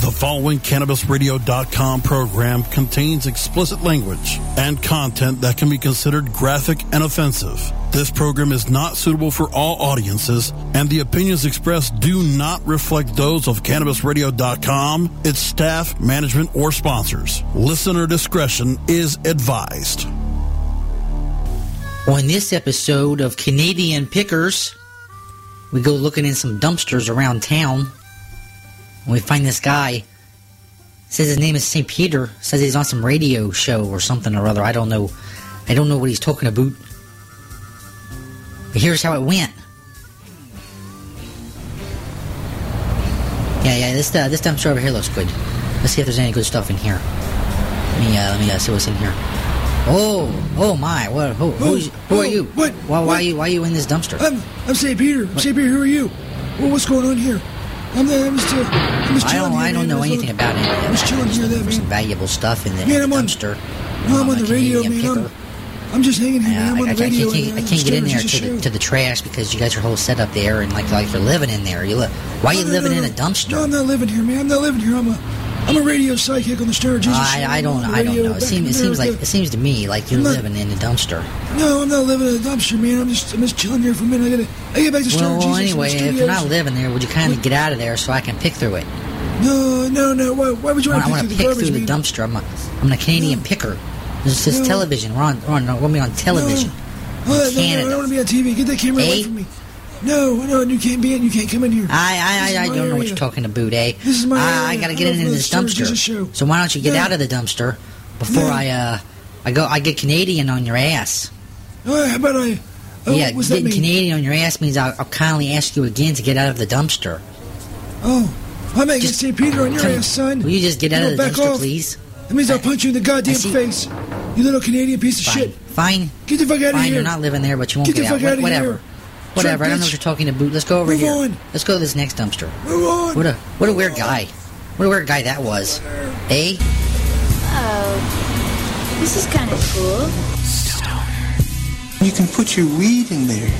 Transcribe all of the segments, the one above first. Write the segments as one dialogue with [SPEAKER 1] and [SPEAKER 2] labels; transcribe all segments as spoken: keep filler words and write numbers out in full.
[SPEAKER 1] The following Cannabis Radio dot com program contains explicit language and content that can be considered graphic and offensive. This program is not suitable for all audiences, and the opinions expressed do not reflect those of Cannabis Radio dot com, its staff, management, or sponsors. Listener discretion is advised.
[SPEAKER 2] On this episode of Canadian Pickers, we go looking in some dumpsters around town. And we find this guy. Says his name is Saint Peter. Says he's on some radio show or something or other. I don't know. I don't know what he's talking about. But here's how it went. Yeah, yeah. This uh, this dumpster over here looks good. Let's see if there's any good stuff in here. Let me uh, let me uh, see what's in here. Oh, oh my! What? Who? Who's, who
[SPEAKER 3] oh,
[SPEAKER 2] are you?
[SPEAKER 3] What?
[SPEAKER 2] Why? Why
[SPEAKER 3] what?
[SPEAKER 2] are you? Why are you in this dumpster?
[SPEAKER 3] I'm I'm Saint Peter. I'm Saint Peter. Who are you? Well, what's going on here? I'm, the, I'm just, uh, I'm just
[SPEAKER 2] I
[SPEAKER 3] chilling
[SPEAKER 2] don't.
[SPEAKER 3] here,
[SPEAKER 2] I don't
[SPEAKER 3] man.
[SPEAKER 2] know anything about any of that.
[SPEAKER 3] I'm just chilling here, there,
[SPEAKER 2] There's some
[SPEAKER 3] man.
[SPEAKER 2] valuable stuff in the,
[SPEAKER 3] Man,
[SPEAKER 2] in
[SPEAKER 3] I'm
[SPEAKER 2] the
[SPEAKER 3] on-
[SPEAKER 2] dumpster.
[SPEAKER 3] No, I'm on the radio,
[SPEAKER 2] Canadian
[SPEAKER 3] man. I'm,
[SPEAKER 2] Picker.
[SPEAKER 3] I'm just hanging here,
[SPEAKER 2] Yeah,
[SPEAKER 3] man. I'm
[SPEAKER 2] I,
[SPEAKER 3] on
[SPEAKER 2] I,
[SPEAKER 3] the
[SPEAKER 2] I
[SPEAKER 3] radio.
[SPEAKER 2] can't,
[SPEAKER 3] and,
[SPEAKER 2] I
[SPEAKER 3] uh,
[SPEAKER 2] can't get in there
[SPEAKER 3] Stoner's
[SPEAKER 2] to the,
[SPEAKER 3] show.
[SPEAKER 2] to the trash because you guys are whole set up there and like like you're living in there. You li- Why are you
[SPEAKER 3] No, no,
[SPEAKER 2] living
[SPEAKER 3] no,
[SPEAKER 2] in a
[SPEAKER 3] no.
[SPEAKER 2] dumpster?
[SPEAKER 3] No, I'm not living here, man. I'm not living here. I'm a, I'm a radio psychic on the Stoner Jesus show.
[SPEAKER 2] I, I don't.
[SPEAKER 3] I'm on the
[SPEAKER 2] I don't
[SPEAKER 3] radio
[SPEAKER 2] know. It
[SPEAKER 3] back
[SPEAKER 2] seems.
[SPEAKER 3] in
[SPEAKER 2] It seems like.
[SPEAKER 3] America.
[SPEAKER 2] It seems to me like you're
[SPEAKER 3] I'm not-
[SPEAKER 2] living in a dumpster.
[SPEAKER 3] No, I'm not living in a dumpster, man. I'm just, I'm just chilling here for a minute. I gotta, I get back to Stoner
[SPEAKER 2] Well,
[SPEAKER 3] Jesus.
[SPEAKER 2] anyway,
[SPEAKER 3] in the
[SPEAKER 2] if you're not
[SPEAKER 3] studios.
[SPEAKER 2] living there, would you kind of get out of there so I can pick through it?
[SPEAKER 3] No, no, no. Why, why would you
[SPEAKER 2] I
[SPEAKER 3] want to
[SPEAKER 2] want
[SPEAKER 3] pick
[SPEAKER 2] to
[SPEAKER 3] through the
[SPEAKER 2] pick
[SPEAKER 3] garbage,
[SPEAKER 2] through the
[SPEAKER 3] man?
[SPEAKER 2] dumpster. I'm a, I'm a Canadian
[SPEAKER 3] No.
[SPEAKER 2] picker. This is
[SPEAKER 3] No.
[SPEAKER 2] television. We're on. We're on. We're on television.
[SPEAKER 3] No,
[SPEAKER 2] in
[SPEAKER 3] no, no,
[SPEAKER 2] Canada.
[SPEAKER 3] I don't want to be on T V. Get that camera away
[SPEAKER 2] Eh?
[SPEAKER 3] from me. No, no, you can't be in. You can't come in here.
[SPEAKER 2] I,
[SPEAKER 3] This is
[SPEAKER 2] I, I, I
[SPEAKER 3] my
[SPEAKER 2] don't know what
[SPEAKER 3] area.
[SPEAKER 2] you're talking about, eh?
[SPEAKER 3] This is my
[SPEAKER 2] I, I
[SPEAKER 3] area.
[SPEAKER 2] gotta
[SPEAKER 3] I
[SPEAKER 2] get
[SPEAKER 3] don't
[SPEAKER 2] in
[SPEAKER 3] know
[SPEAKER 2] this
[SPEAKER 3] the Stoner Jesus show.
[SPEAKER 2] dumpster. So why don't you get
[SPEAKER 3] No.
[SPEAKER 2] out of the dumpster before
[SPEAKER 3] No.
[SPEAKER 2] I, uh, I go, I get Canadian on your ass.
[SPEAKER 3] Oh, how about I? Oh,
[SPEAKER 2] yeah,
[SPEAKER 3] what's that
[SPEAKER 2] getting
[SPEAKER 3] mean?
[SPEAKER 2] Canadian on your ass means I'll, I'll kindly ask you again to get out of the dumpster.
[SPEAKER 3] Oh, I'm making
[SPEAKER 2] Just-
[SPEAKER 3] Saint Peter on your
[SPEAKER 2] Come-
[SPEAKER 3] ass, son.
[SPEAKER 2] Will you just get out
[SPEAKER 3] You
[SPEAKER 2] of the
[SPEAKER 3] know, back
[SPEAKER 2] dumpster,
[SPEAKER 3] off.
[SPEAKER 2] please?
[SPEAKER 3] That means I'll punch you in the goddamn
[SPEAKER 2] I see-
[SPEAKER 3] face. You little Canadian piece of
[SPEAKER 2] Fine,
[SPEAKER 3] shit.
[SPEAKER 2] fine,
[SPEAKER 3] Get the fuck out of
[SPEAKER 2] fine.
[SPEAKER 3] here.
[SPEAKER 2] You're not living there, but you won't
[SPEAKER 3] Get the
[SPEAKER 2] get, out.
[SPEAKER 3] fuck outta
[SPEAKER 2] Whatever,
[SPEAKER 3] here.
[SPEAKER 2] whatever. I don't know
[SPEAKER 3] bitch.
[SPEAKER 2] what you're talking about. Let's go over
[SPEAKER 3] Move
[SPEAKER 2] here.
[SPEAKER 3] on.
[SPEAKER 2] Let's go to this next dumpster.
[SPEAKER 3] Move on.
[SPEAKER 2] What a what a weird guy. What a weird guy that was. Eh?
[SPEAKER 4] Oh, this is kind of cool.
[SPEAKER 5] You can put your weed in there.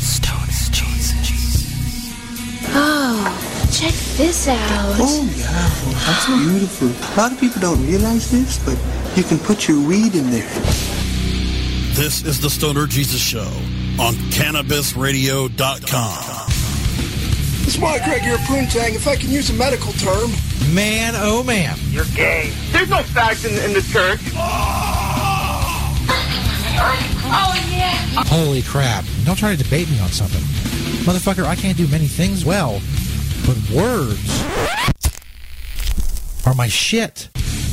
[SPEAKER 4] Oh, check this out.
[SPEAKER 5] Oh, yeah. That's beautiful. A lot of people don't realize this, but you can put your weed in there.
[SPEAKER 1] This is the Stoner Jesus Show on Cannabis Radio dot com.
[SPEAKER 3] It's Mike Greg here, Poontang. If I can use a medical term.
[SPEAKER 6] Man, oh man.
[SPEAKER 7] You're gay. There's no fags in, in the church.
[SPEAKER 6] Holy crap. Don't try to debate me on something. Motherfucker, I can't do many things well, but words are my shit.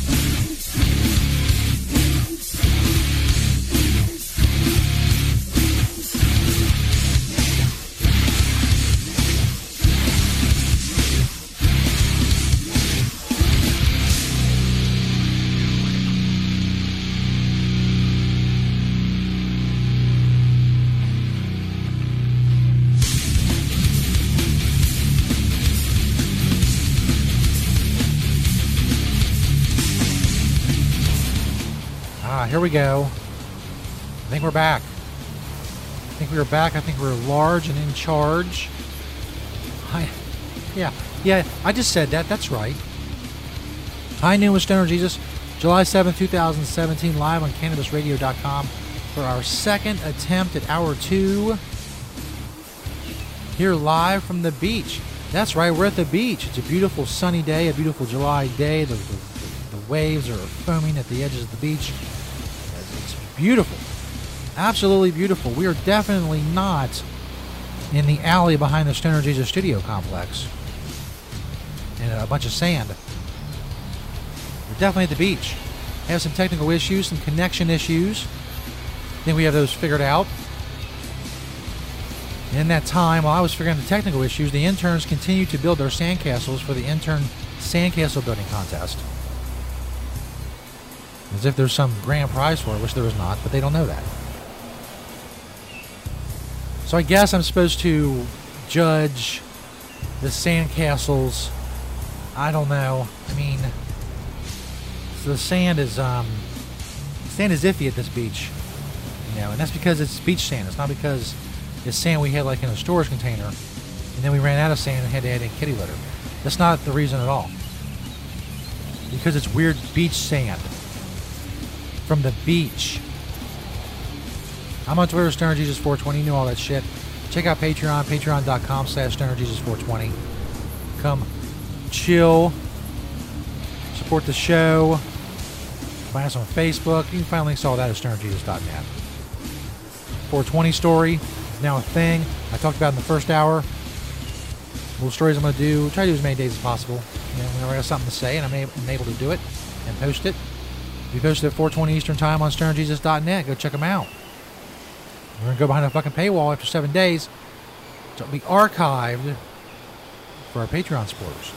[SPEAKER 6] Ah, here we go. I think we're back. I think we are back. I think we're large and in charge. I, yeah, yeah, I just said that. That's right. Hi, New with Stoner Jesus. July seventh, twenty seventeen, live on Cannabis Radio dot com for our second attempt at hour two. Here live from the beach. That's right, we're at the beach. It's a beautiful sunny day, a beautiful July day. The, the, the waves are foaming at the edges of the beach. It's beautiful. Absolutely beautiful. We are definitely not in the alley behind the Stoner Jesus studio complex and a bunch of sand. We're definitely at the beach. Have some technical issues, some connection issues. I think we have those figured out. In that time, while I was figuring out the technical issues, the interns continued to build their sandcastles for the intern sandcastle building contest. As if there's some grand prize for it, which there is not, but they don't know that. So I guess I'm supposed to judge the sandcastles. I don't know. I mean, the sand is um, sand is iffy at this beach, you know, and that's because it's beach sand. It's not because it's sand we had like in a storage container, and then we ran out of sand and had to add in kitty litter. That's not the reason at all. because it's weird beach sand from the beach. I'm on Twitter, Stoner Jesus four twenty. You know all that shit. Check out Patreon, patreon.com slash Stoner Jesus 420. Come chill. Support the show. Find us on Facebook. You can find links to all that at stoner jesus dot net. four twenty story is now a thing. I talked about it in the first hour. Little stories I'm going to do. Try to do as many days as possible. You know, whenever I have something to say and I'm able, I'm able to do it and post it. We posted at four twenty Eastern Time on stoner jesus dot net. Go check them out. We're going to go behind a fucking paywall after seven days. So it'll be archived for our Patreon supporters.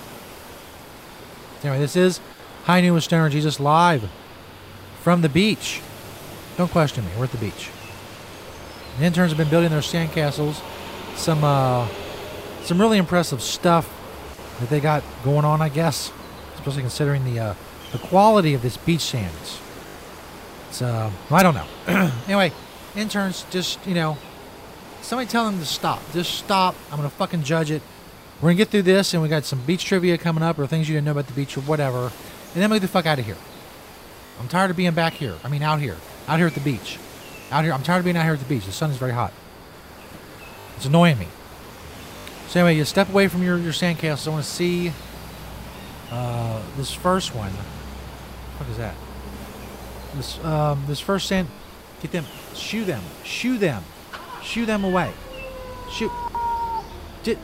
[SPEAKER 6] Anyway, this is High Noon with Stoner Jesus live from the beach. Don't question me. We're at the beach. The interns have been building their sandcastles. Some, uh, some really impressive stuff that they got going on, I guess. Especially considering the, uh, the quality of this beach sand. It's, it's uh, I don't know. Anyway. Interns, just, you know, somebody tell them to stop. Just stop. I'm going to fucking judge it. We're going to get through this, and we got some beach trivia coming up, or things you didn't know about the beach, or whatever. And then we'll get the fuck out of here. I'm tired of being back here. I mean, out here. Out here at the beach. Out here. I'm tired of being out here at the beach. The sun is very hot. It's annoying me. So anyway, you step away from your, your sandcastles. I want to see uh, this first one. What the fuck is that? This, um, this first sand... Get them. Shoo them. Shoo them. Shoo them away. Shoo. Did.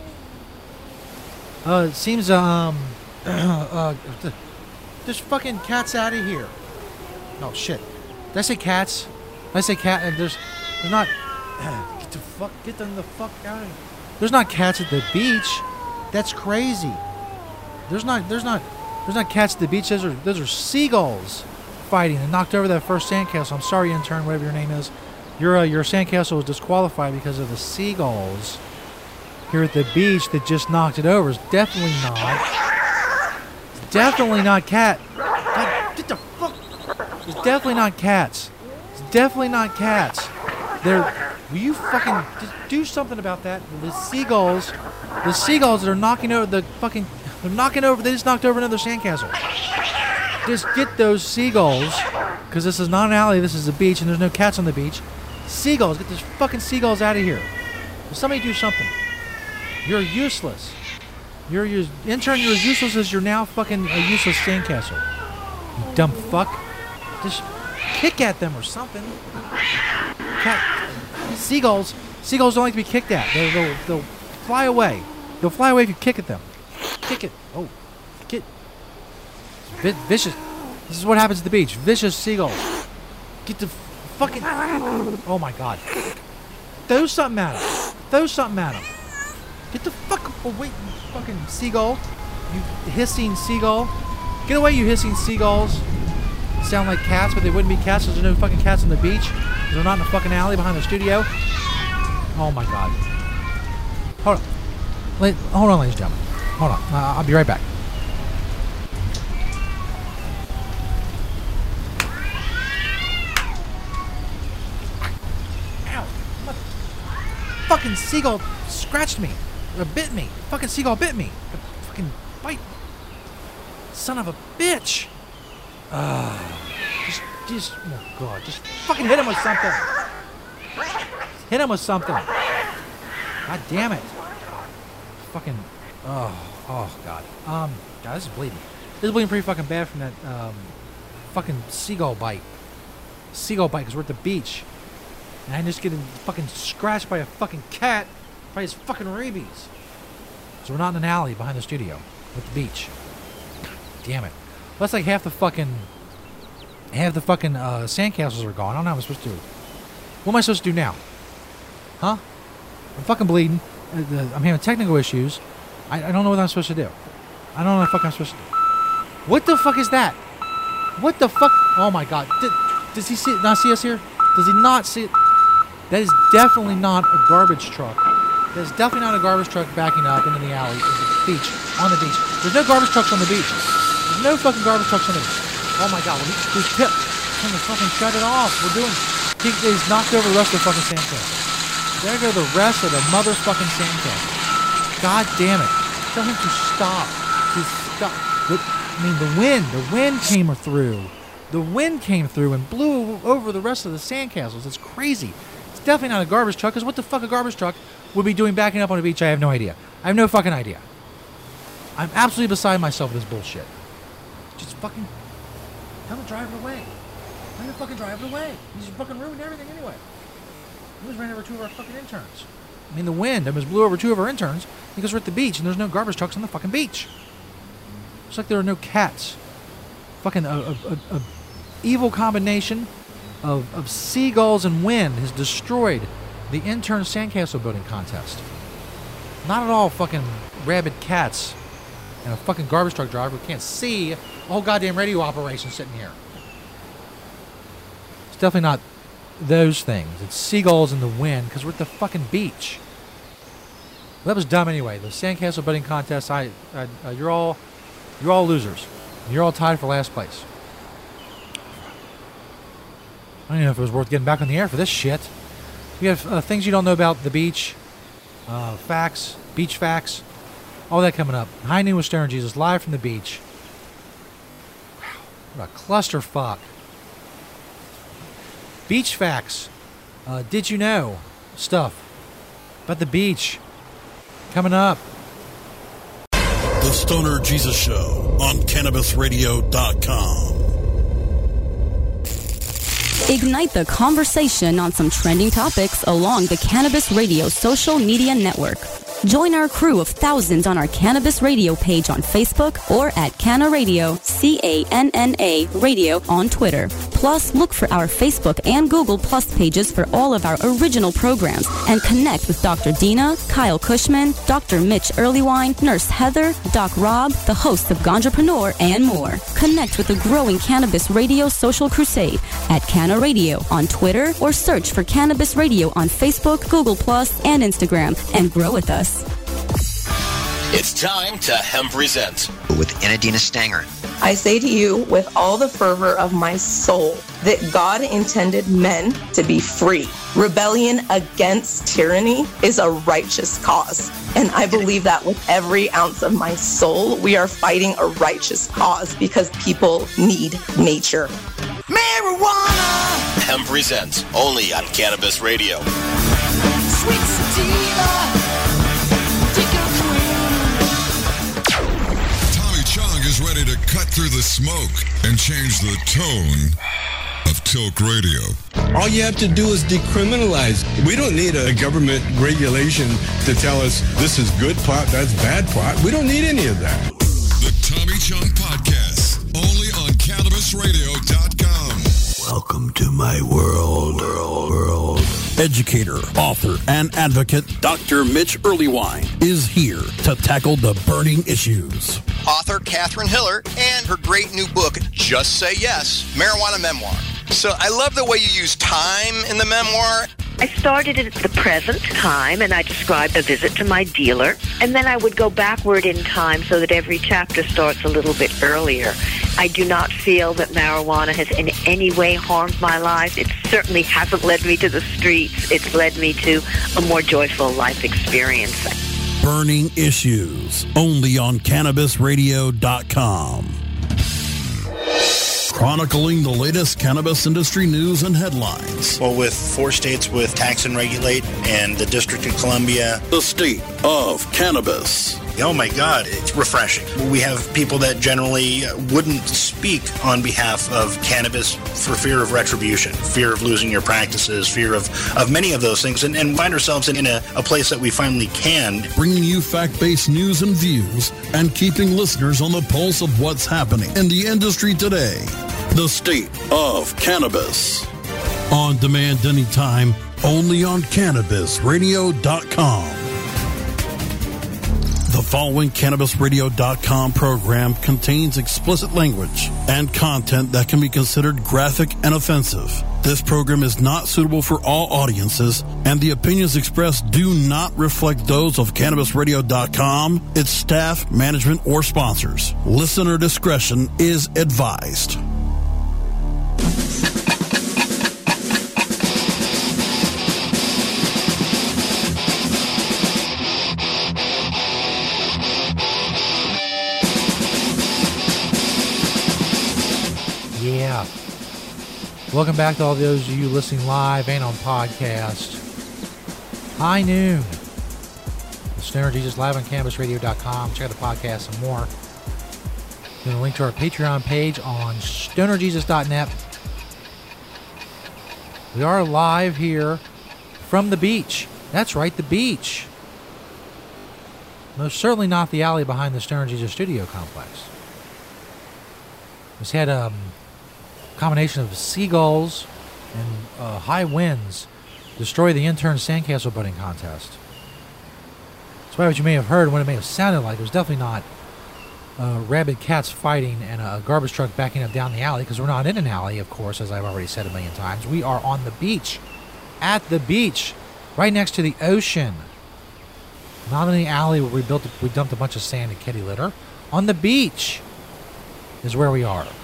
[SPEAKER 6] Uh, it seems, um. uh, there's fucking cats out of here. Oh, shit. Did I say cats? Did I say cat? Uh, there's. There's not. Get the fuck. Get them the fuck out of here. There's not cats at the beach. That's crazy. There's not. There's not. There's not cats at the beach. Those are. Those are seagulls. Fighting and knocked over that first sandcastle. I'm sorry, intern, whatever your name is. Your uh, your sandcastle was disqualified because of the seagulls here at the beach that just knocked it over. It's definitely not. It's definitely not cat. God, get the fuck. It's definitely not cats. It's definitely not cats. They're. Will you fucking just do something about that? The seagulls. The seagulls that are knocking over the fucking. They're knocking over. They just knocked over another sandcastle. Just get those seagulls, because this is not an alley, this is a beach, and there's no cats on the beach. Seagulls, get those fucking seagulls out of here. Will somebody do something? You're useless. You're, you're intern, you're as useless as you're now fucking a useless sandcastle. You dumb fuck. Just kick at them or something. Cat, seagulls, seagulls don't like to be kicked at. They'll, they'll, they'll fly away. They'll fly away if you kick at them. Kick it. Oh, get. Vicious. This is what happens at the beach. Vicious seagulls. Get the fucking. Oh my god. Throw something at him. Throw something at him. Get the fuck away, you fucking seagull. You hissing seagull. Get away, you hissing seagulls. Sound like cats, but they wouldn't be cats because there's no fucking cats on the beach. Because they're not in the fucking alley behind the studio. Oh my god. Hold on. Wait, hold on, ladies and gentlemen. Hold on. Uh, I'll be right back. Fucking seagull scratched me, or bit me. Fucking seagull bit me. Fucking bite. Son of a bitch. Uh, just, just, oh god, just fucking hit him with something. Hit him with something. God damn it. Fucking, oh, oh god. Um, god, this is bleeding. This is bleeding pretty fucking bad from that, um, fucking seagull bite. Seagull bite, because we're at the beach. And I'm just getting fucking scratched by a fucking cat by his fucking rabies. So we're not in an alley behind the studio. We're at the beach. God damn it. Well, that's like half the fucking... Half the fucking uh, sandcastles are gone. I don't know what I'm supposed to do. What am I supposed to do now? Huh? I'm fucking bleeding. I'm having technical issues. I, I don't know what I'm supposed to do. I don't know what the fuck I'm supposed to do. What the fuck is that? What the fuck? Oh my god. Did, does he see, not see us here? Does he not see it? That is definitely not a garbage truck. That is definitely not a garbage truck backing up into the alley, into the beach, on the beach. There's no garbage trucks on the beach. There's no fucking garbage trucks on the beach. Oh my god, there's tip. Turn the fucking shut it off. We're doing. He, he's knocked over the rest of the fucking sandcastle. There go the rest of the motherfucking sandcastle. God damn it. Tell him to stop. To stop. The, I mean, the wind, the wind came through. The wind came through and blew over the rest of the sandcastles. It's crazy. It's definitely not a garbage truck, because what the fuck a garbage truck would be doing backing up on a beach, I have no idea. I have no fucking idea. I'm absolutely beside myself with this bullshit. Just fucking tell the driver away. Tell the fucking driver away. He's fucking ruined everything anyway. He just ran over two of our fucking interns. I mean, the wind almost blew over two of our interns because we're at the beach and there's no garbage trucks on the fucking beach. It's like there are no cats. Fucking a, a, a, a evil combination of, of seagulls and wind has destroyed the intern sandcastle building contest. Not at all fucking rabid cats and a fucking garbage truck driver who can't see a whole goddamn radio operation sitting here. It's definitely not those things. It's seagulls in the wind because we're at the fucking beach. Well, that was dumb anyway. The sandcastle building contest, I, I uh, you're all, you're all losers. You're all tied for last place. I don't even know if it was worth getting back on the air for this shit. We have uh, things you don't know about the beach, uh, facts, beach facts, all that coming up. High Noon with Stoner Jesus, live from the beach. Wow, what a clusterfuck. Beach facts. Uh, did you know stuff about the beach coming up?
[SPEAKER 1] The Stoner Jesus Show on Cannabis Radio dot com.
[SPEAKER 8] Ignite the conversation on some trending topics along the Cannabis Radio social media network. Join our crew of thousands on our Cannabis Radio page on Facebook or at Canna Radio, C A N N A Radio on Twitter. Plus, look for our Facebook and Google Plus pages for all of our original programs and connect with Doctor Dina, Kyle Cushman, Doctor Mitch Earlywine, Nurse Heather, Doc Rob, the hosts of Ganjapreneur, and more. Connect with the growing Cannabis Radio social crusade at Canna Radio on Twitter or search for Cannabis Radio on Facebook, Google Plus, and Instagram and grow with us.
[SPEAKER 9] It's time to Hemp Present
[SPEAKER 10] with Enadina Stanger.
[SPEAKER 11] I say to you with all the fervor of my soul that God intended men to be free. Rebellion against tyranny is a righteous cause. And I believe that with every ounce of my soul, we are fighting a righteous cause because people need nature.
[SPEAKER 9] Marijuana! Hemp Present, only on Cannabis Radio.
[SPEAKER 12] Sweet sativa.
[SPEAKER 13] Is ready to cut through the smoke and change the tone of Tilk Radio.
[SPEAKER 14] All you have to do is decriminalize. We don't need a government regulation to tell us this is good pot, that's bad pot. We don't need any of that.
[SPEAKER 13] The Tommy Chong Podcast, only on Cannabis Radio dot com.
[SPEAKER 1] Welcome to my world, world, world. Educator, author, and advocate Doctor Mitch Earlywine is here to tackle the burning issues.
[SPEAKER 9] Author Catherine Hiller and her great new book, Just Say Yes, Marijuana Memoir. So I love the way you use time in the memoir.
[SPEAKER 15] I started at the present time, and I described a visit to my dealer, and then I would go backward in time so that every chapter starts a little bit earlier. I do not feel that marijuana has in any way harmed my life. It certainly hasn't led me to the streets. It's led me to a more joyful life experience.
[SPEAKER 1] Burning Issues, only on Cannabis Radio dot com. Chronicling the latest cannabis industry news and headlines.
[SPEAKER 16] Well, with four states with tax and regulate and the District of Columbia.
[SPEAKER 1] The state of cannabis.
[SPEAKER 16] Oh my God, it's refreshing. We have people that generally wouldn't speak on behalf of cannabis for fear of retribution, fear of losing your practices, fear of, of many of those things, and, and find ourselves in, in a, a place that we finally can.
[SPEAKER 1] Bringing you fact-based news and views and keeping listeners on the pulse of what's happening in the industry today. The state of cannabis. On demand anytime, only on Cannabis Radio dot com. The following Cannabis Radio dot com program contains explicit language and content that can be considered graphic and offensive. This program is not suitable for all audiences, and the opinions expressed do not reflect those of Cannabis Radio dot com, its staff, management, or sponsors. Listener discretion is advised.
[SPEAKER 6] Yeah. Welcome back to all those of you listening live and on podcast. High noon. The Stoner Jesus live on cannabis radio dot com. Check out the podcast and more. There's a link to our Patreon page on stoner jesus dot net. We are live here from the beach. That's right, the beach. Most certainly not the alley behind the Stoner Jesus studio complex. It's had a um, combination of seagulls and uh, high winds destroy the intern sandcastle building contest. That's why what you may have heard, what it may have sounded like, it was definitely not uh, rabid cats fighting and a garbage truck backing up down the alley, because we're not in an alley, of course, as I've already said a million times. We are on the beach, at the beach, right next to the ocean. Not in the alley where we built, we dumped a bunch of sand and kitty litter. On the beach is where we are.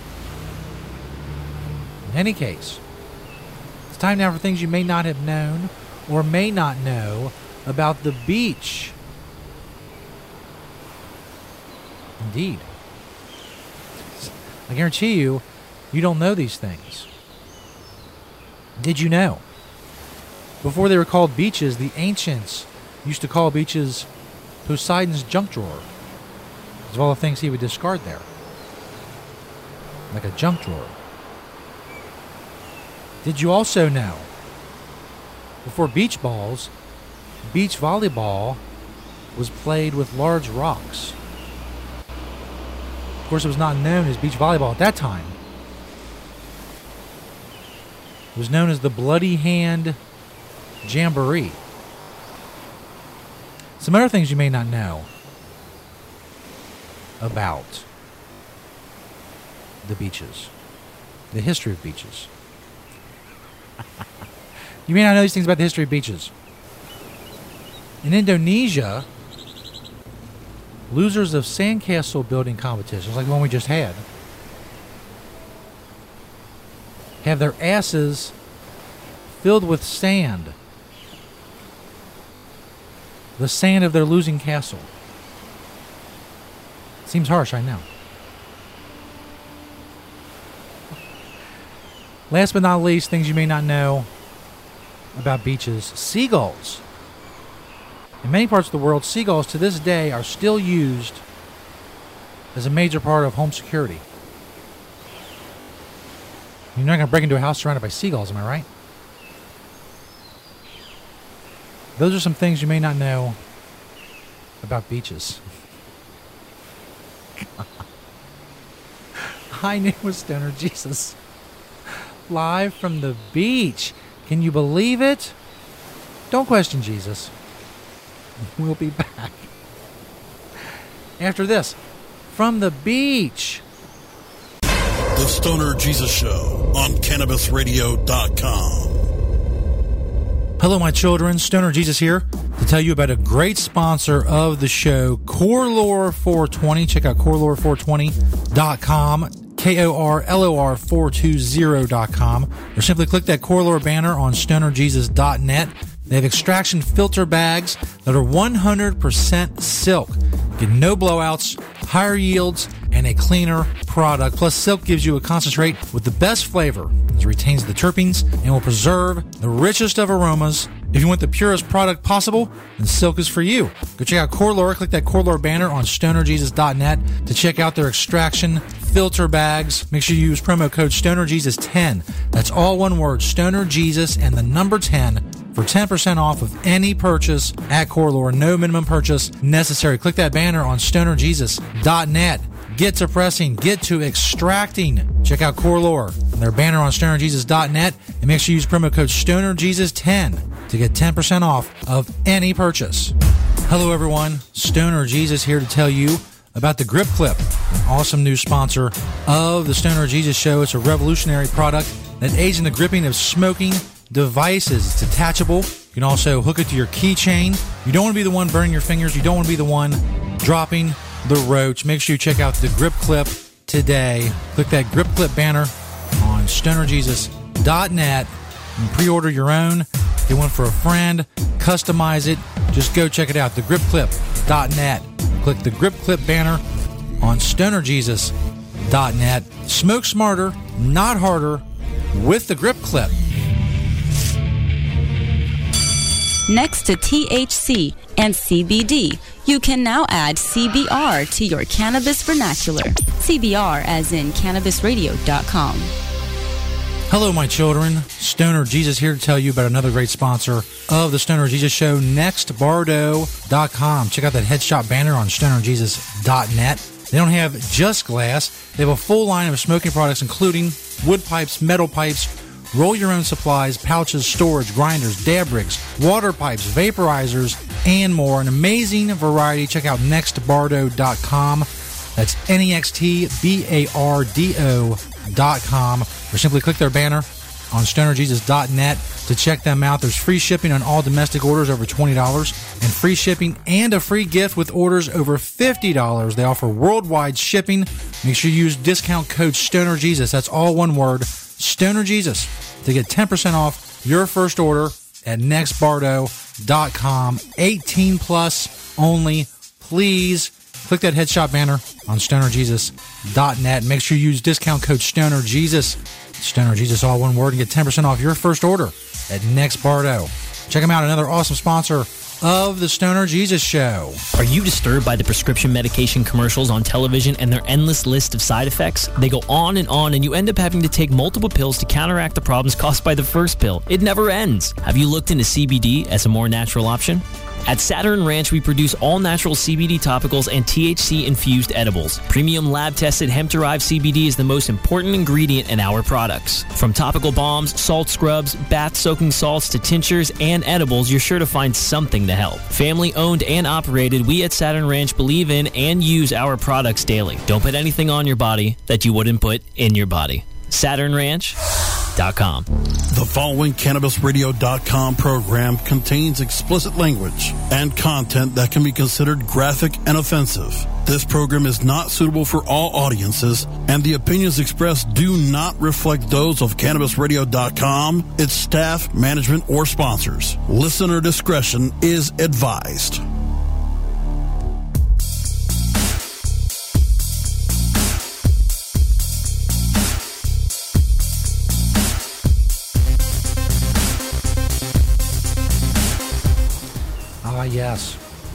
[SPEAKER 6] In any case, it's time now for things you may not have known or may not know about the beach. Indeed. I guarantee you, you don't know these things. Did you know? Before they were called beaches, the ancients used to call beaches Poseidon's junk drawer, because of all the things he would discard there. Like a junk drawer. Did you also know, before beach balls, beach volleyball was played with large rocks? Of course, it was not known as beach volleyball at that time. It was known as the Bloody Hand Jamboree. Some other things you may not know about the beaches, the history of beaches. You may not know these things about the history of beaches. In Indonesia, losers of sandcastle building competitions, like the one we just had, have their asses filled with sand. The sand of their losing castle. Seems harsh, I know. Last but not least, things you may not know about beaches. Seagulls. In many parts of the world, seagulls to this day are still used as a major part of home security. You're not going to break into a house surrounded by seagulls, am I right? Those are some things you may not know about beaches. Hi, name was Stoner Jesus. Live from the beach. Can you believe it? Don't question Jesus. We'll be back after this from the beach.
[SPEAKER 1] The Stoner Jesus Show on cannabis radio dot com.
[SPEAKER 6] Hello, my children. Stoner Jesus here to tell you about a great sponsor of the show, Core Lore four twenty. Check out core lore four twenty dot com, K O R L O R four twenty dot com, or simply click that Core Lore banner on stoner jesus dot net. They have extraction filter bags that are one hundred percent silk. Get no blowouts, higher yields, and a cleaner product. Plus, silk gives you a concentrate with the best flavor. It retains the terpenes and will preserve the richest of aromas. If you want the purest product possible, then silk is for you. Go check out Core Lore. Click that Core Lore banner on stoner jesus dot net to check out their extraction filter bags. Make sure you use promo code stoner jesus ten. That's all one word, StonerJesus and the number ten for ten percent off of any purchase at Core Lore. No minimum purchase necessary. Click that banner on stoner jesus dot net. Get to pressing. Get to extracting. Check out Core Lore and their banner on stoner jesus dot net, and make sure you use promo code stoner jesus ten to get ten percent off of any purchase. Hello, everyone. Stoner Jesus here to tell you about the Grip Clip, an awesome new sponsor of the Stoner Jesus Show. It's a revolutionary product that aids in the gripping of smoking devices. It's detachable. You can also hook it to your keychain. You don't want to be the one burning your fingers. You don't want to be the one dropping the roach. Make sure you check out the Grip Clip today. Click that Grip Clip banner on stoner jesus dot net and pre-order your own. Get one for a friend. Customize it. Just go check it out. the grip clip dot net. Click the Grip Clip banner on stoner jesus dot net. Smoke smarter, not harder, with the grip clip.
[SPEAKER 8] Next to T H C and C B D, you can now add C B R to your cannabis vernacular. C B R as in cannabis radio dot com.
[SPEAKER 6] Hello, my children. Stoner Jesus here to tell you about another great sponsor of the Stoner Jesus Show, next bardo dot com. Check out that headshot banner on stoner jesus dot net. They don't have just glass. They have a full line of smoking products, including wood pipes, metal pipes, roll your own supplies, pouches, storage, grinders, dab rigs, water pipes, vaporizers, and more. An amazing variety. Check out next bardo dot com. That's N E X T B A R D O dot com. Or simply click their banner on stoner jesus dot net to check them out. There's free shipping on all domestic orders over twenty dollars and free shipping and a free gift with orders over fifty dollars. They offer worldwide shipping. Make sure you use discount code STONERJesus. That's all one word, STONERJesus, to get ten percent off your first order at next bardo dot com. eighteen plus only. Please click that headshot banner on stoner jesus dot net. Make sure you use discount code STONERJesus. STONERJesus, all one word, and get ten percent off your first order at Next Bardo. Check them out, another awesome sponsor of the Stoner Jesus Show.
[SPEAKER 10] Are you disturbed by the prescription medication commercials on television and their endless list of side effects? They go on and on, and you end up having to take multiple pills to counteract the problems caused by the first pill. It never ends. Have you looked into C B D as a more natural option? At Saturn Ranch, we produce all-natural C B D topicals and T H C-infused edibles. Premium lab-tested hemp-derived C B D is the most important ingredient in our products. From topical balms, salt scrubs, bath-soaking salts to tinctures and edibles, you're sure to find something to help. Family-owned and operated, we at Saturn Ranch believe in and use our products daily. Don't put anything on your body that you wouldn't put in your body. Saturn Ranch dot com.
[SPEAKER 1] The following Cannabis Radio dot com program contains explicit language and content that can be considered graphic and offensive. This program is not suitable for all audiences, and the opinions expressed do not reflect those of Cannabis Radio dot com, its staff, management, or sponsors. Listener discretion is advised.
[SPEAKER 6] Ah, yes.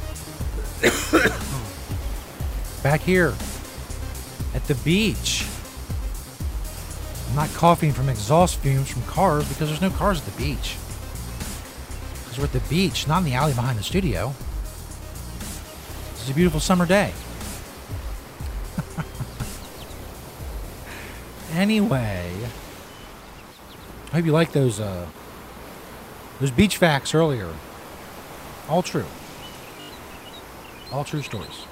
[SPEAKER 6] Back here at the beach. I'm not coughing from exhaust fumes from cars because there's no cars at the beach. Because we're at the beach, not in the alley behind the studio. This is a beautiful summer day. Anyway, I hope you like those uh, those beach facts earlier. All true. All true stories.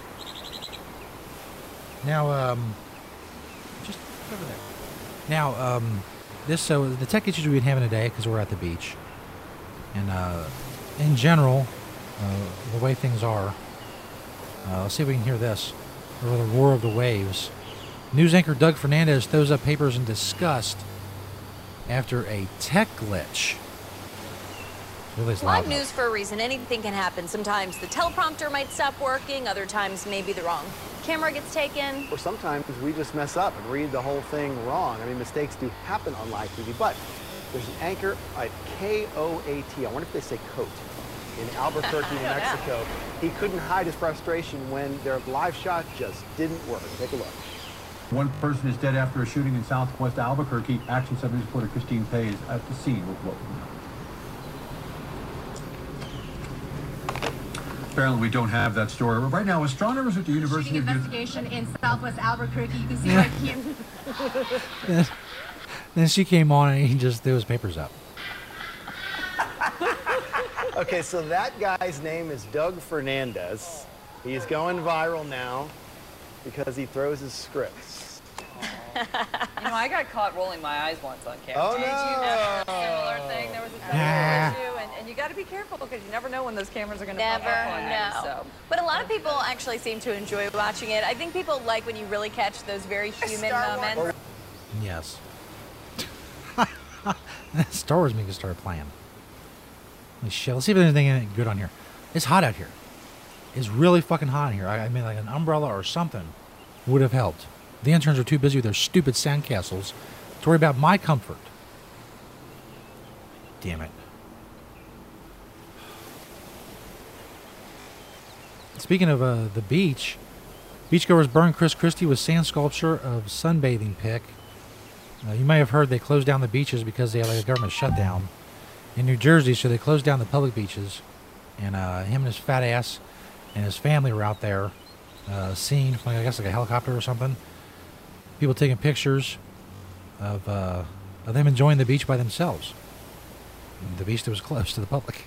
[SPEAKER 6] Now, um, just over there. Now, um, this, so the tech issues we've been having today, because we're at the beach, and, uh, in general, uh, the way things are, uh, let's see if we can hear this, over the roar of the waves. News anchor Doug Fernandez throws up papers in disgust after a tech glitch. Really
[SPEAKER 17] Live news for a reason. Anything can happen. Sometimes the teleprompter might stop working. Other times maybe the wrong camera gets taken.
[SPEAKER 18] Or sometimes we just mess up and read the whole thing wrong. I mean, mistakes do happen on live T V, but there's an anchor at K O A T. I wonder if they say coat. In Albuquerque, New Mexico. Know. He couldn't hide his frustration when their live shot just didn't work. Take a look.
[SPEAKER 19] One person is dead after a shooting in southwest Albuquerque. Action seven reporter Christine Pay is at the scene with what we know. Apparently, we don't have that story. Right now, astronomers at the University
[SPEAKER 20] of investigation in southwest Albuquerque. You can see right here.
[SPEAKER 6] then, then she came on and he just threw his papers up.
[SPEAKER 18] Okay, so that guy's name is Doug Fernandez. He's going viral now because he throws his scripts.
[SPEAKER 21] You know, I got caught rolling my eyes once on camera.
[SPEAKER 18] Oh,
[SPEAKER 21] Did
[SPEAKER 18] no.
[SPEAKER 21] you have a similar thing? There was a similar issue, and, and you got to be careful because you never know when those cameras are going to pop
[SPEAKER 17] Never
[SPEAKER 21] up on you.
[SPEAKER 17] know.
[SPEAKER 21] So.
[SPEAKER 17] But a lot of people actually seem to enjoy watching it. I think people like when you really catch those very human moments.
[SPEAKER 6] Yes. Star Wars music started playing. Holy shit. Let's see if there's anything good on here. It's hot out here. It's really fucking hot in here. I, I mean, like an umbrella or something would have helped. The interns are too busy with their stupid sandcastles to worry about my comfort. Damn it. Speaking of uh, the beach, beachgoers burned Chris Christie with sand sculpture of sunbathing pic. Uh, you may have heard they closed down the beaches because they had like a government shutdown in New Jersey, so they closed down the public beaches. And uh, him and his fat ass and his family were out there, uh, seen from, like, I guess, like a helicopter or something. People taking pictures of, uh, of them enjoying the beach by themselves. The beach that was closed to the public.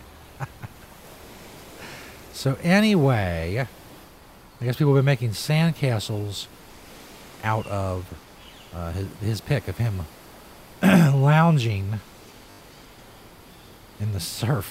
[SPEAKER 6] So anyway, I guess people have been making sandcastles out of uh, his, his pic of him lounging in the surf.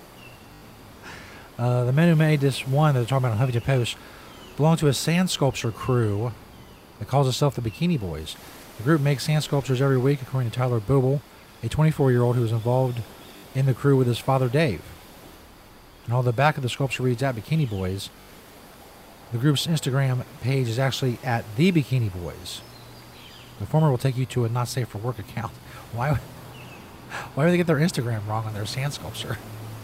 [SPEAKER 6] Uh, the men who made this one that they're talking about on Huffington Post belong to a sand sculpture crew that calls itself the Bikini Boys. The group makes sand sculptures every week, according to Tyler Boble, a twenty-four-year-old who was involved in the crew with his father, Dave. And on the back of the sculpture reads, at Bikini Boys. The group's Instagram page is actually at the Bikini Boys. The former will take you to a not safe for work account. Why, why would they get their Instagram wrong on their sand sculpture?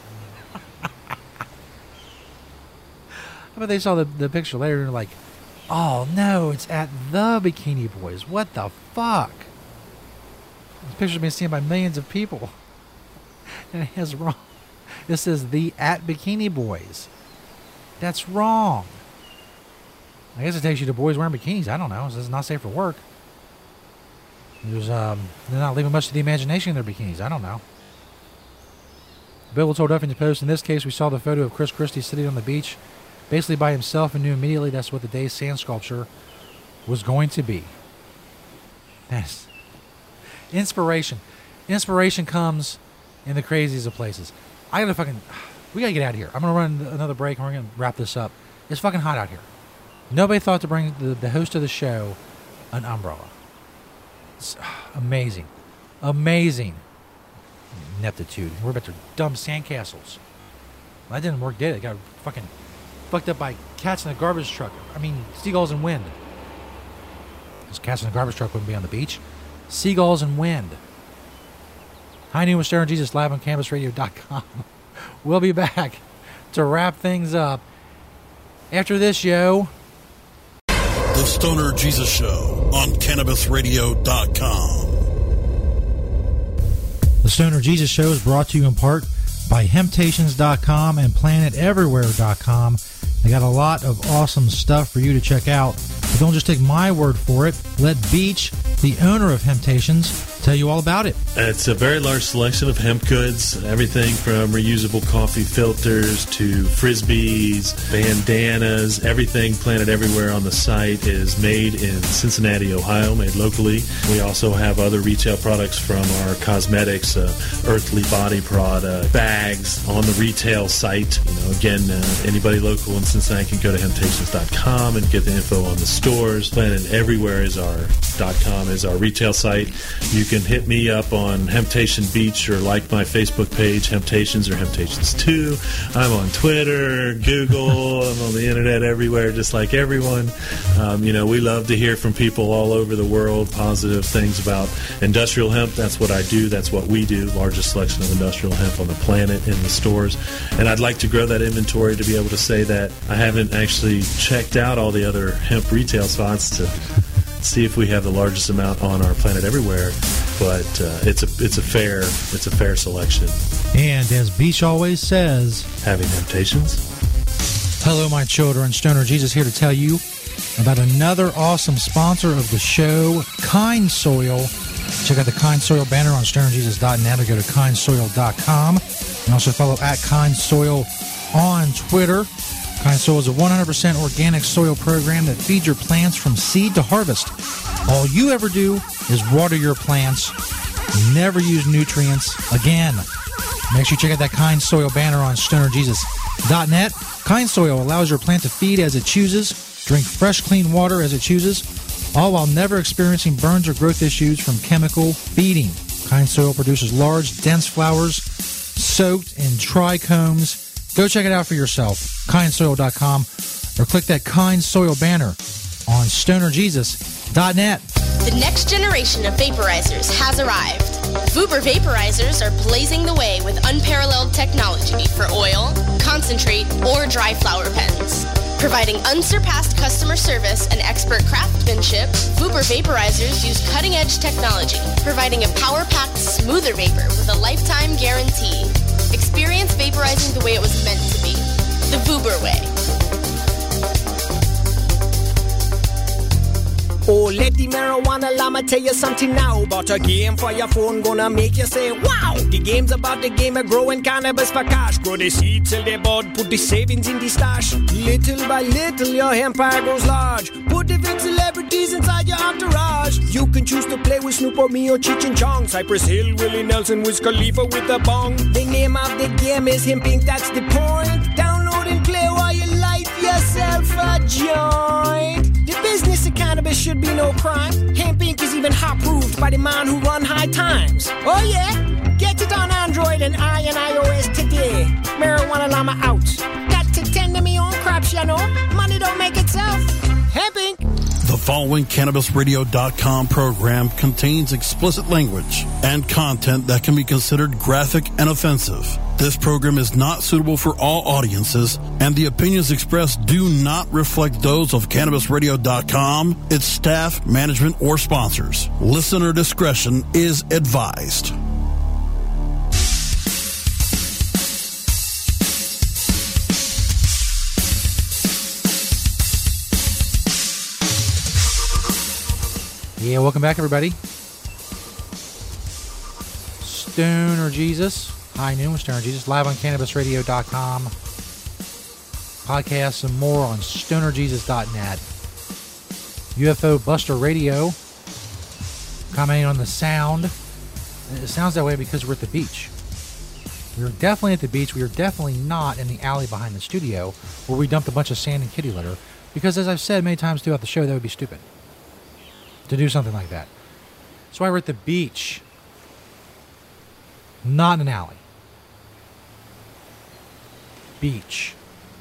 [SPEAKER 6] But they saw the, the picture later and they're like, oh no, it's at the Bikini Boys. What the fuck? This picture's been seen by millions of people. And it has wrong. This is the at Bikini Boys. That's wrong. I guess it takes you to boys wearing bikinis. I don't know. This is not safe for work. There's, um, they're not leaving much to the imagination in their bikinis. I don't know. Bill told Huffington Post, in this case, we saw the photo of Chris Christie sitting on the beach, basically by himself, and knew immediately that's what the day's sand sculpture was going to be. Yes. Inspiration. Inspiration comes in the craziest of places. I gotta fucking... We gotta get out of here. I'm gonna run another break and we're gonna wrap this up. It's fucking hot out here. Nobody thought to bring the, the host of the show an umbrella. It's amazing. Amazing. Ineptitude. We're about to dump sandcastles. That didn't work, did it? It got fucking fucked up by cats in a garbage truck. I mean, seagulls and wind. Because cats in a garbage truck wouldn't be on the beach. Seagulls and wind. High Noon with Stoner Jesus, live on cannabis radio dot com. We'll be back to wrap things up after this, yo.
[SPEAKER 1] The Stoner Jesus Show on cannabis radio dot com.
[SPEAKER 6] The Stoner Jesus Show is brought to you in part by Hemptations dot com and Planet Everywhere dot com. They got a lot of awesome stuff for you to check out. But don't just take my word for it. Let Beach, the owner of Hemptations, tell you all about it.
[SPEAKER 2] It's a very large selection of hemp goods, everything from reusable coffee filters to frisbees, bandanas, everything Planet Everywhere on the site is made in Cincinnati, Ohio, made locally. We also have other retail products from our cosmetics, uh, Earthly Body product, bags on the retail site. You know, again, uh, anybody local in Cincinnati can go to Hemptations dot com and get the info on the stores. Planet Everywhere is our .com is our retail site. You can hit me up on Hemptation Beach or like my Facebook page, Hemptations or Hemptations two. I'm on Twitter, Google, I'm on the internet everywhere, just like everyone. Um, you know, we love to hear from people all over the world, positive things about industrial hemp. That's what I do. That's what we do. Largest selection of industrial hemp on the planet in the stores. And I'd like to grow that inventory to be able to say that I haven't actually checked out all the other hemp retail spots to see if we have the largest amount on our Planet Everywhere, but uh, it's a it's a fair it's a fair selection.
[SPEAKER 6] And as Beach always says,
[SPEAKER 2] having temptations.
[SPEAKER 6] Hello, my children. Stoner Jesus here to tell you about another awesome sponsor of the show, Kind Soil. Check out the Kind Soil banner on stoner jesus dot net or go to kind soil dot com. And also follow at Kind Soil on Twitter. Kind Soil is a one hundred percent organic soil program that feeds your plants from seed to harvest. All you ever do is water your plants. Never use nutrients. Again, make sure you check out that Kind Soil banner on stoner jesus dot net. Kind Soil allows your plant to feed as it chooses, drink fresh, clean water as it chooses, all while never experiencing burns or growth issues from chemical feeding. Kind Soil produces large, dense flowers soaked in trichomes. Go check it out for yourself, kind soil dot com, or click that Kind Soil banner on stoner jesus dot net.
[SPEAKER 4] The next generation of vaporizers has arrived. Vuber vaporizers are blazing the way with unparalleled technology for oil, concentrate, or dry flower pens. Providing unsurpassed customer service and expert craftsmanship, Vuber vaporizers use cutting-edge technology, providing a power-packed, smoother vapor with a lifetime guarantee. Experience vaporizing the way it was meant to be. The Vuber way.
[SPEAKER 22] Oh, let the marijuana llama tell you something now about a game for your phone gonna make you say, wow! The game's about the game of growing cannabis for cash. Grow the seed till they bud, put the savings in the stash. Little by little, your empire grows large. Put the big celebrities inside your entourage. You can choose to play with Snoop or me or Cheech and Chong, Cypress Hill, Willie Nelson, Wiz Khalifa with a bong. The name of the game is Hemp Inc, that's the point. Download and play while you light yourself a joint. The business of cannabis should be no crime. Hemp Inc is even hot-proofed by the man who run High Times. Oh yeah? Get it on Android and I and iOS today. Marijuana Llama out. Got to tend to me own crops, you know. Money don't make itself. Hemp Inc.
[SPEAKER 1] The following Cannabis Radio dot com program contains explicit language and content that can be considered graphic and offensive. This program is not suitable for all audiences, and the opinions expressed do not reflect those of Cannabis Radio dot com, its staff, management, or sponsors. Listener discretion is advised.
[SPEAKER 6] Yeah, welcome back, everybody. Stoner Jesus. High Noon with Stoner Jesus. Live on Cannabis Radio dot com. Podcasts and more on Stoner Jesus dot net. U F O Buster Radio. Commenting on the sound. It sounds that way because we're at the beach. We're definitely at the beach. We are definitely not in the alley behind the studio where we dumped a bunch of sand and kitty litter. Because as I've said many times throughout the show, that would be stupid to do something like that. That's why we're at the beach, not in an alley. Beach.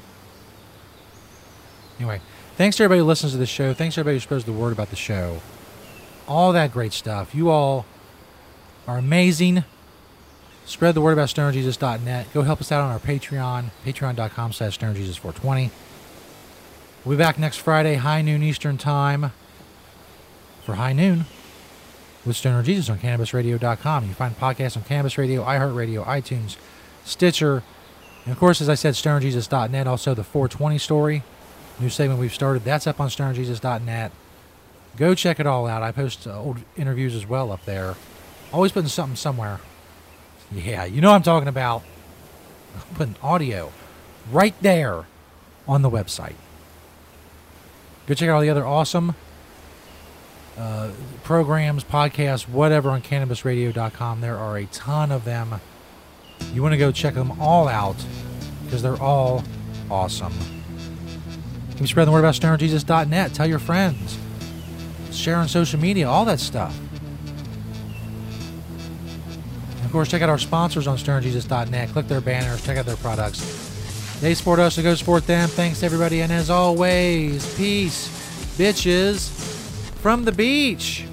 [SPEAKER 6] Anyway, thanks to everybody who listens to the show. Thanks to everybody who spreads the word about the show. All that great stuff. You all are amazing. Spread the word about Stoner Jesus dot net. Go help us out on our Patreon, patreon dot com slash Stoner Jesus four twenty. We'll be back next Friday, high noon Eastern time, for High Noon with Stoner Jesus on Cannabis Radio dot com. You can find podcasts on Cannabis Radio, iHeartRadio, iTunes, Stitcher, and of course, as I said, Stoner Jesus dot net. Also, the four twenty story, new segment we've started, that's up on Stoner Jesus dot net. Go check it all out. I post uh, old interviews as well up there. Always putting something somewhere. Yeah, you know what I'm talking about. I'm putting audio right there on the website. Go check out all the other awesome Uh, programs, podcasts, whatever on Cannabis Radio dot com. There are a ton of them. You want to go check them all out because they're all awesome. Can you spread the word about Stoner Jesus dot net? Tell your friends. Share on social media, all that stuff. And of course, check out our sponsors on Stoner Jesus dot net. Click their banners, check out their products. They support us, so go support them. Thanks, everybody. And as always, peace, bitches. From the beach.